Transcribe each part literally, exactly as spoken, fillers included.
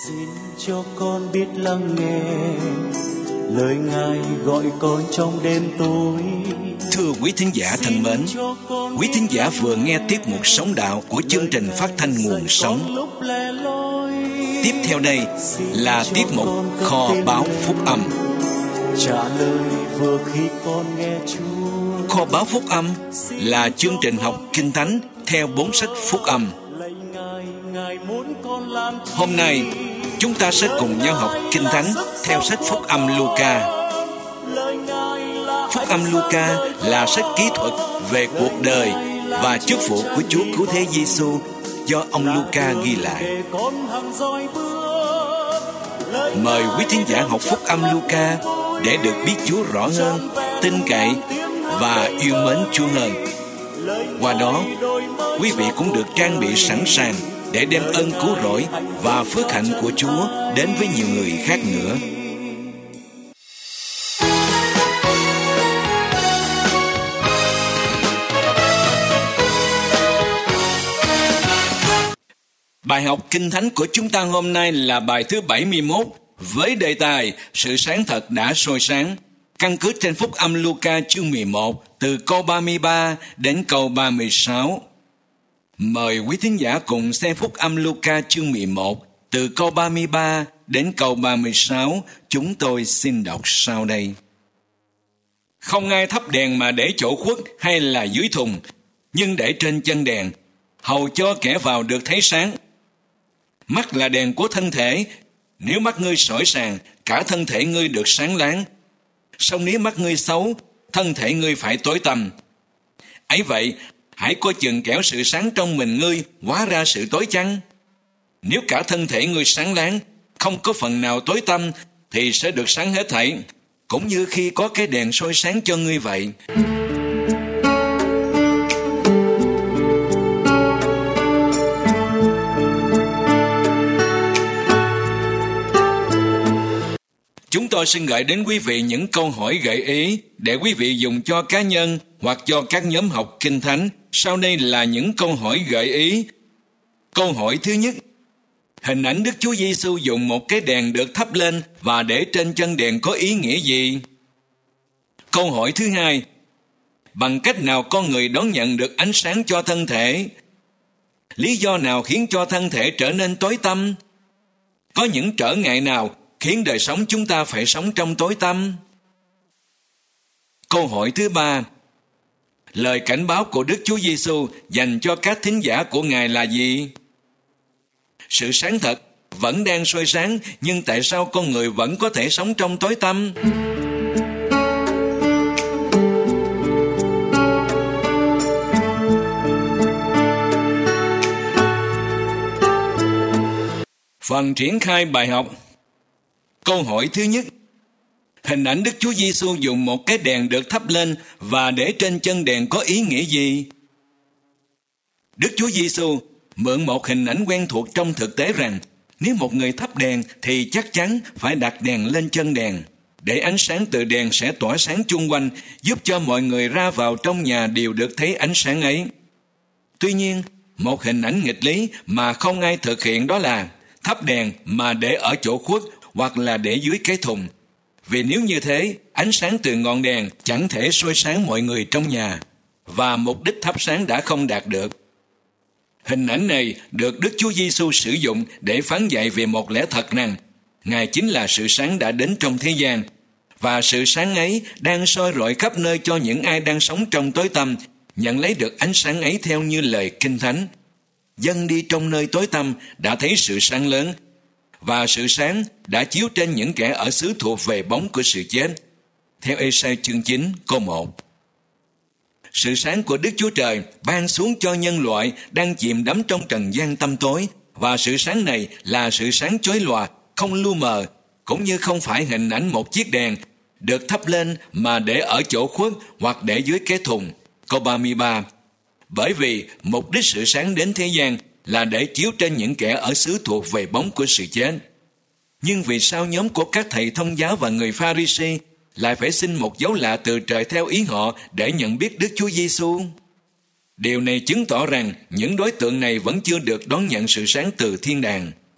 Xin cho con biết lắng nghe lời Ngài gọi con trong đêm tối. Thưa quý thính giả thân mến, quý thính giả vừa nghe tiết mục Sống Đạo của chương trình phát thanh Nguồn Sống. Tiếp theo đây là tiết mục Kho Báu Phúc Âm. Trả lời vừa khi con nghe Chúa. Kho Báu Phúc Âm là chương trình học Kinh Thánh theo bốn sách Phúc Âm. Hôm nay chúng ta sẽ cùng nhau học Kinh Thánh theo sách Phúc Âm Luca. Phúc Âm Luca là sách kỹ thuật về cuộc đời và chức vụ của Chúa Cứu Thế Giêsu do ông Luca ghi lại. Mời quý thính giả học Phúc Âm Luca để được biết Chúa rõ hơn, tin cậy và yêu mến Chúa hơn. Qua đó, quý vị cũng được trang bị sẵn sàng để đem ơn cứu rỗi và phước hạnh của Chúa đến với nhiều người khác nữa. Bài học Kinh Thánh của chúng ta hôm nay là bài thứ bảy mươi mốt với đề tài Sự sáng thật đã soi sáng, căn cứ trên Phúc Âm Luca chương mười một từ câu ba mươi ba đến câu ba mươi sáu. Mời quý thính giả cùng xem Phúc Âm Luca chương mười một từ câu ba mươi ba đến câu ba mươi sáu. Chúng tôi xin đọc sau đây. Không ai thắp đèn mà để chỗ khuất hay là dưới thùng, nhưng để trên chân đèn, hầu cho kẻ vào được thấy sáng. Mắt là đèn của thân thể, nếu mắt ngươi sỏi sàng, cả thân thể ngươi được sáng láng. Song nếu mắt ngươi xấu, thân thể ngươi phải tối tăm. Ấy vậy, hãy coi chừng kẻo sự sáng trong mình ngươi hóa ra sự tối chăng. Nếu cả thân thể ngươi sáng láng, không có phần nào tối tăm, thì sẽ được sáng hết thảy, cũng như khi có cái đèn soi sáng cho ngươi vậy. Chúng tôi xin gửi đến quý vị những câu hỏi gợi ý để quý vị dùng cho cá nhân hoặc cho các nhóm học Kinh Thánh. Sau đây là những câu hỏi gợi ý. Câu hỏi thứ nhất: hình ảnh Đức Chúa Giêsu dùng một cái đèn được thắp lên và để trên chân đèn có ý nghĩa gì? Câu hỏi thứ hai: bằng cách nào con người đón nhận được ánh sáng cho thân thể? Lý do nào khiến cho thân thể trở nên tối tăm? Có những trở ngại nào khiến đời sống chúng ta phải sống trong tối tăm? Câu hỏi thứ ba: lời cảnh báo của Đức Chúa Giêsu dành cho các thính giả của Ngài là gì? Sự sáng thật vẫn đang soi sáng, nhưng tại sao con người vẫn có thể sống trong tối tăm? Phần triển khai bài học. Câu hỏi thứ nhất: hình ảnh Đức Chúa Giêsu dùng một cái đèn được thắp lên và để trên chân đèn có ý nghĩa gì? Đức Chúa Giêsu mượn một hình ảnh quen thuộc trong thực tế rằng nếu một người thắp đèn thì chắc chắn phải đặt đèn lên chân đèn, để ánh sáng từ đèn sẽ tỏa sáng chung quanh, giúp cho mọi người ra vào trong nhà đều được thấy ánh sáng ấy. Tuy nhiên, một hình ảnh nghịch lý mà không ai thực hiện đó là thắp đèn mà để ở chỗ khuất hoặc là để dưới cái thùng. Vì nếu như thế, ánh sáng từ ngọn đèn chẳng thể soi sáng mọi người trong nhà, và mục đích thắp sáng đã không đạt được. Hình ảnh này được Đức Chúa Giêsu sử dụng để phán dạy về một lẽ thật rằng Ngài chính là sự sáng đã đến trong thế gian, và sự sáng ấy đang soi rọi khắp nơi cho những ai đang sống trong tối tăm nhận lấy được ánh sáng ấy, theo như lời Kinh Thánh. Dân đi trong nơi tối tăm đã thấy sự sáng lớn, và sự sáng đã chiếu trên những kẻ ở xứ thuộc về bóng của sự chết, theo Ê-sai chương chín câu một. Sự sáng của Đức Chúa Trời ban xuống cho nhân loại đang chìm đắm trong trần gian tăm tối, và sự sáng này là sự sáng chói lòa, không lu mờ, cũng như không phải hình ảnh một chiếc đèn được thắp lên mà để ở chỗ khuất hoặc để dưới cái thùng, câu ba mươi ba. Bởi vì mục đích sự sáng đến thế gian là để chiếu trên những kẻ ở xứ thuộc về bóng của sự chết. Nhưng vì sao nhóm của các thầy thông giáo và người Pha-ri-si lại phải xin một dấu lạ từ trời theo ý họ để nhận biết Đức Chúa Giêsu? Điều này chứng tỏ rằng những đối tượng này vẫn chưa được đón nhận sự sáng từ thiên đàng.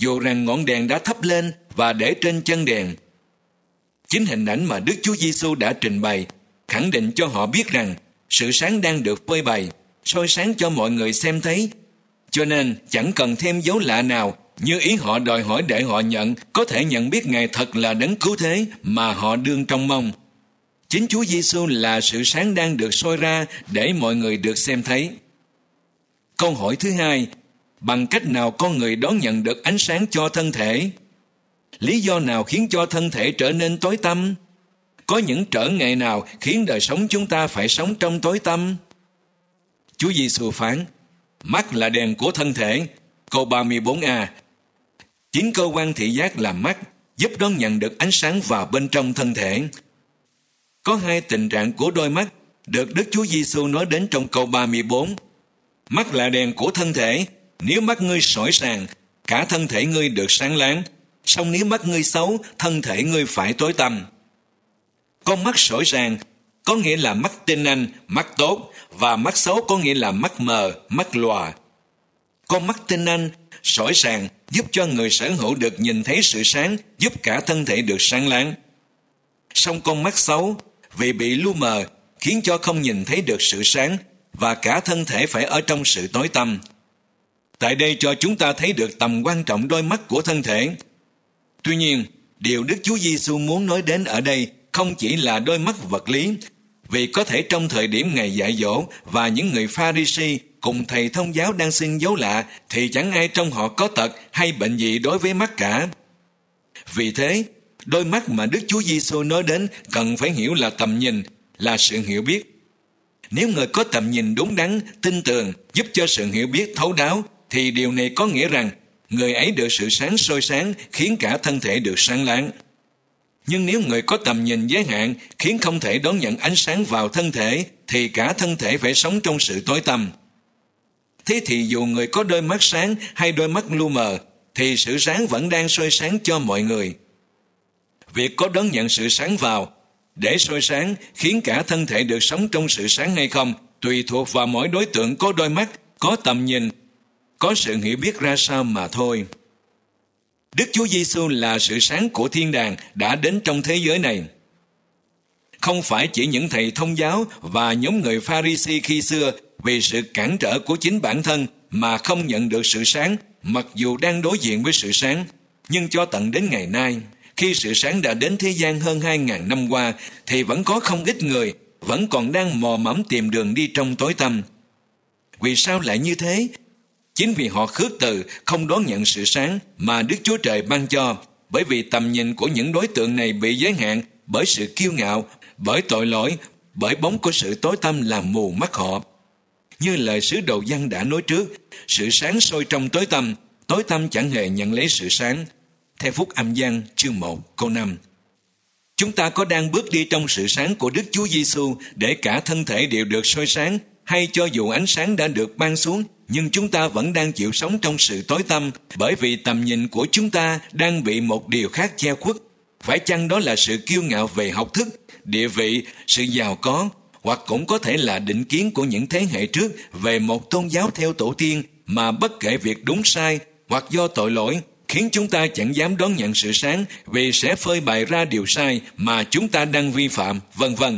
dù rằng ngọn đèn đã thắp lên và để trên chân đèn. Chính hình ảnh mà Đức Chúa Giêsu đã trình bày khẳng định cho họ biết rằng sự sáng đang được phơi bày, soi sáng cho mọi người xem thấy. Cho nên chẳng cần thêm dấu lạ nào như ý họ đòi hỏi để họ nhận, có thể nhận biết Ngài thật là đấng cứu thế mà họ đương trông mong. Chính Chúa Giêsu là sự sáng đang được soi ra để mọi người được xem thấy. Câu hỏi thứ hai, bằng cách nào con người đón nhận được ánh sáng cho thân thể? Lý do nào khiến cho thân thể trở nên tối tăm? Có những trở ngại nào khiến đời sống chúng ta phải sống trong tối tăm? Chúa Giêsu phán, mắt là đèn của thân thể. Câu ba mươi bốn a. Chính cơ quan thị giác là mắt, giúp đón nhận được ánh sáng vào bên trong thân thể. Có hai tình trạng của đôi mắt được Đức Chúa Giêsu nói đến trong câu ba mươi bốn. Mắt là đèn của thân thể, nếu mắt ngươi sỏi sàng, cả thân thể ngươi được sáng láng, song nếu mắt ngươi xấu, thân thể ngươi phải tối tăm. Con mắt sỏi sàng có nghĩa là mắt tinh anh, mắt tốt, và mắt xấu có nghĩa là mắt mờ, mắt lòa. Con mắt tinh anh, sỏi sàng giúp cho người sở hữu được nhìn thấy sự sáng, giúp cả thân thể được sáng láng. Song con mắt xấu, vì bị lu mờ, khiến cho không nhìn thấy được sự sáng, và cả thân thể phải ở trong sự tối tăm. Tại đây cho chúng ta thấy được tầm quan trọng đôi mắt của thân thể. Tuy nhiên, điều Đức Chúa Giêsu muốn nói đến ở đây không chỉ là đôi mắt vật lý, vì có thể trong thời điểm Ngài dạy dỗ và những người Pha-ri-si cùng thầy thông giáo đang xin dấu lạ thì chẳng ai trong họ có tật hay bệnh gì đối với mắt cả. Vì thế, đôi mắt mà Đức Chúa Giêsu nói đến cần phải hiểu là tầm nhìn, là sự hiểu biết. Nếu người có tầm nhìn đúng đắn, tin tường, giúp cho sự hiểu biết thấu đáo, thì điều này có nghĩa rằng người ấy được sự sáng soi sáng khiến cả thân thể được sáng láng. Nhưng nếu người có tầm nhìn giới hạn khiến không thể đón nhận ánh sáng vào thân thể, thì cả thân thể phải sống trong sự tối tăm. Thế thì dù người có đôi mắt sáng hay đôi mắt lu mờ, thì sự sáng vẫn đang soi sáng cho mọi người. Việc có đón nhận sự sáng vào để soi sáng khiến cả thân thể được sống trong sự sáng hay không tùy thuộc vào mỗi đối tượng có đôi mắt, có tầm nhìn, có sự hiểu biết ra sao mà thôi. Đức Chúa Giêsu là sự sáng của thiên đàng đã đến trong thế giới này. Không phải chỉ những thầy thông giáo và nhóm người Pha-ri-si khi xưa vì sự cản trở của chính bản thân mà không nhận được sự sáng, mặc dù đang đối diện với sự sáng, nhưng cho tận đến ngày nay, khi sự sáng đã đến thế gian hơn hai ngàn năm qua, thì vẫn có không ít người vẫn còn đang mò mẫm tìm đường đi trong tối tăm. Vì sao lại như thế? Chính vì họ khước từ, không đón nhận sự sáng mà Đức Chúa Trời ban cho, bởi vì tầm nhìn của những đối tượng này bị giới hạn bởi sự kiêu ngạo, bởi tội lỗi, bởi bóng của sự tối tăm làm mù mắt họ. Như lời sứ đồ Giăng đã nói trước, sự sáng soi trong tối tăm, tối tăm chẳng hề nhận lấy sự sáng. Theo Phúc Âm Giăng chương một câu năm. Chúng ta có đang bước đi trong sự sáng của Đức Chúa Giêsu để cả thân thể đều được soi sáng, hay cho dù ánh sáng đã được ban xuống, nhưng chúng ta vẫn đang chịu sống trong sự tối tăm bởi vì tầm nhìn của chúng ta đang bị một điều khác che khuất? Phải chăng đó là sự kiêu ngạo về học thức, địa vị, sự giàu có, hoặc cũng có thể là định kiến của những thế hệ trước về một tôn giáo theo tổ tiên mà bất kể việc đúng sai hoặc do tội lỗi khiến chúng ta chẳng dám đón nhận sự sáng vì sẽ phơi bày ra điều sai mà chúng ta đang vi phạm, vân vân.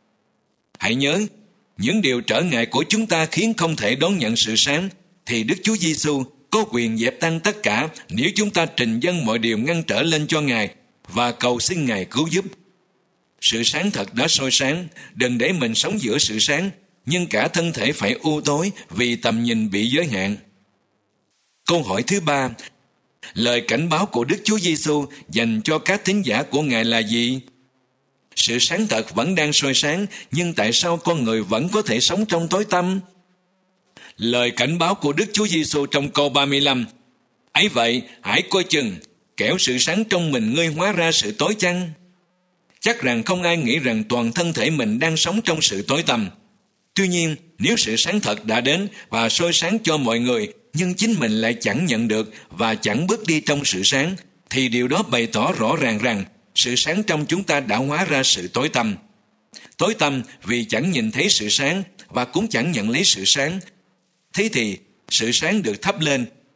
Hãy nhớ, những điều trở ngại của chúng ta khiến không thể đón nhận sự sáng, thì Đức Chúa Giêsu có quyền dẹp tan tất cả nếu chúng ta trình dâng mọi điều ngăn trở lên cho Ngài và cầu xin Ngài cứu giúp. Sự sáng thật đã soi sáng, đừng để mình sống giữa sự sáng, nhưng cả thân thể phải u tối vì tầm nhìn bị giới hạn. Câu hỏi thứ ba, lời cảnh báo của Đức Chúa Giêsu dành cho các thính giả của Ngài là gì? Sự sáng thật vẫn đang soi sáng, nhưng tại sao con người vẫn có thể sống trong tối tăm? Lời cảnh báo của Đức Chúa Giêsu trong câu ba mươi lăm, ấy vậy, hãy coi chừng, kẻo sự sáng trong mình ngươi hóa ra sự tối chăng? Chắc rằng không ai nghĩ rằng toàn thân thể mình đang sống trong sự tối tăm. Tuy nhiên, nếu sự sáng thật đã đến và soi sáng cho mọi người, nhưng chính mình lại chẳng nhận được và chẳng bước đi trong sự sáng, thì điều đó bày tỏ rõ ràng rằng sự sáng trong chúng ta đã hóa ra sự tối tăm. Tối tăm vì chẳng nhìn thấy sự sáng và cũng chẳng nhận lấy sự sáng. Thế thì, sự sáng được thắp lên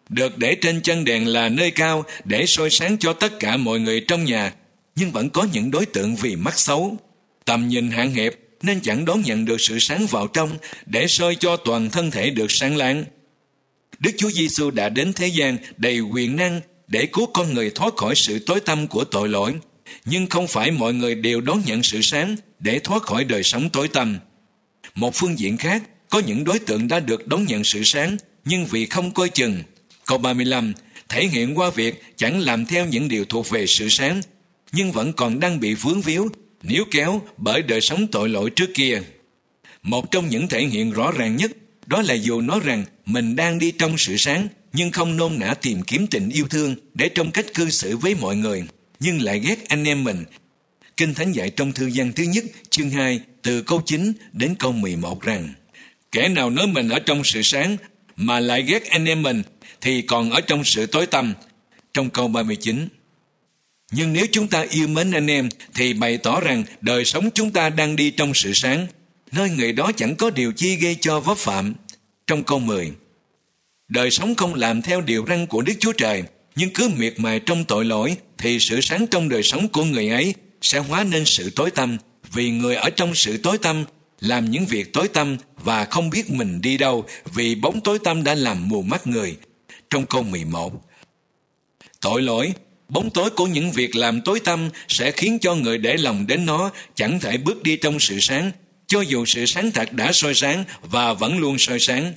được để trên chân đèn là nơi cao để soi sáng cho tất cả mọi người trong nhà, nhưng vẫn có những đối tượng vì mắt xấu, tầm nhìn hạn hẹp nên chẳng đón nhận được sự sáng vào trong để soi cho toàn thân thể được sáng láng. Đức Chúa Giêsu đã đến thế gian đầy quyền năng để cứu con người thoát khỏi sự tối tăm của tội lỗi, nhưng không phải mọi người đều đón nhận sự sáng để thoát khỏi đời sống tối tăm. Một phương diện khác, có những đối tượng đã được đón nhận sự sáng, nhưng vì không coi chừng. Câu ba mươi lăm thể hiện qua việc chẳng làm theo những điều thuộc về sự sáng, nhưng vẫn còn đang bị vướng víu, níu kéo bởi đời sống tội lỗi trước kia. Một trong những thể hiện rõ ràng nhất, đó là dù nói rằng mình đang đi trong sự sáng, nhưng không nôn nã tìm kiếm tình yêu thương để trong cách cư xử với mọi người, nhưng lại ghét anh em mình. Kinh Thánh dạy trong thư Giăng thứ nhất, chương hai, từ câu chín đến câu mười một rằng: kẻ nào nói mình ở trong sự sáng mà lại ghét anh em mình thì còn ở trong sự tối tăm. Trong câu ba mươi chín, nhưng nếu chúng ta yêu mến anh em thì bày tỏ rằng đời sống chúng ta đang đi trong sự sáng, nơi người đó chẳng có điều chi gây cho vấp phạm. Trong câu mười, đời sống không làm theo điều răn của Đức Chúa Trời, nhưng cứ miệt mài trong tội lỗi, thì sự sáng trong đời sống của người ấy sẽ hóa nên sự tối tăm, vì người ở trong sự tối tăm làm những việc tối tăm và không biết mình đi đâu, vì bóng tối tăm đã làm mù mắt người. Trong câu mười một, tội lỗi, bóng tối của những việc làm tối tăm sẽ khiến cho người để lòng đến nó chẳng thể bước đi trong sự sáng, cho dù sự sáng thật đã soi sáng và vẫn luôn soi sáng.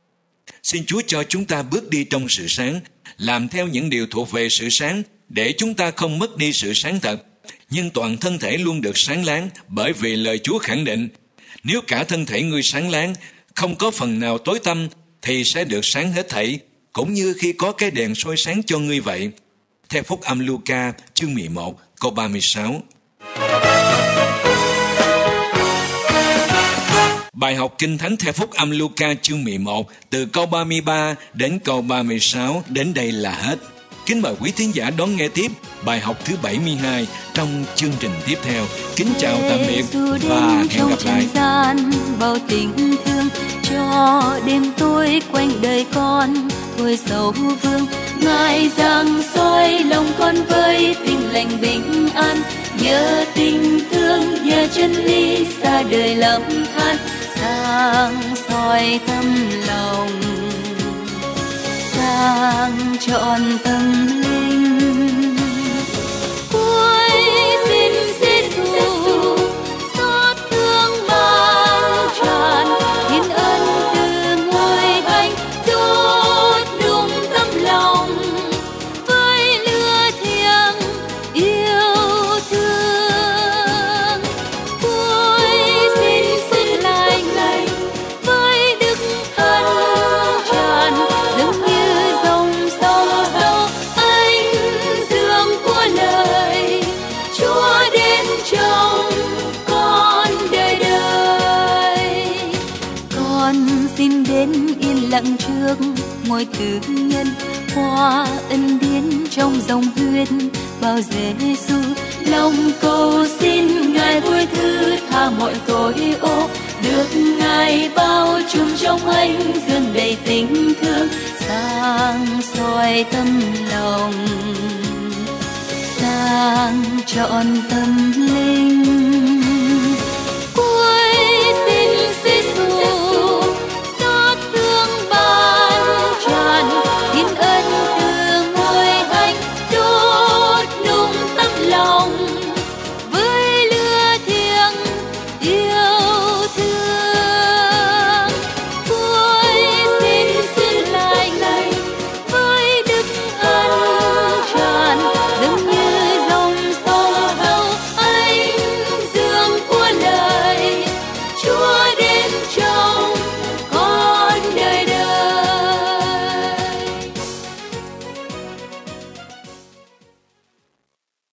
Xin Chúa cho chúng ta bước đi trong sự sáng, làm theo những điều thuộc về sự sáng, để chúng ta không mất đi sự sáng thật, nhưng toàn thân thể luôn được sáng láng, bởi vì lời Chúa khẳng định, nếu cả thân thể ngươi sáng láng, không có phần nào tối tăm, thì sẽ được sáng hết thảy, cũng như khi có cái đèn soi sáng cho ngươi vậy. Theo Phúc Âm Luca, chương mười một, câu ba mươi sáu. Bài học Kinh Thánh theo Phúc Âm Luca chương mười một, từ câu ba mươi ba đến câu ba mươi sáu, đến đây là hết. Kính mời quý thính giả đón nghe tiếp bài học thứ bảy mươi hai trong chương trình tiếp theo. Kính chào tạm biệt và hẹn gặp lại. Gian bao tình thương cho đêm tối quanh đời con, thôi sầu vương ngài rằng soi lòng con với tình lành bình an, nhờ tình thương nhờ chân lý xa đời lầm than, sáng soi tâm lòng, sáng trọn tâm linh. Cuối xin Giêsu xót thương ban tràn, thiên ân từ ngôi thánh đốt đùng tâm lòng, với lửa thiêng yêu thương. Cuối xin sự lành lành với đức ân tràn, giống như dòng sông sâu ánh dương của lời Chúa đến trong con đời đời. Con xin đến yên lặng trước ngôi tử nhân, hoa ân điển trong dòng huyết bao Giêsu, lòng cầu xin ngài vui thứ tha mọi tội ô, được ngài bao trùm trong ánh dương đầy tình thương, sáng soi tâm lòng, sáng trọn tâm linh.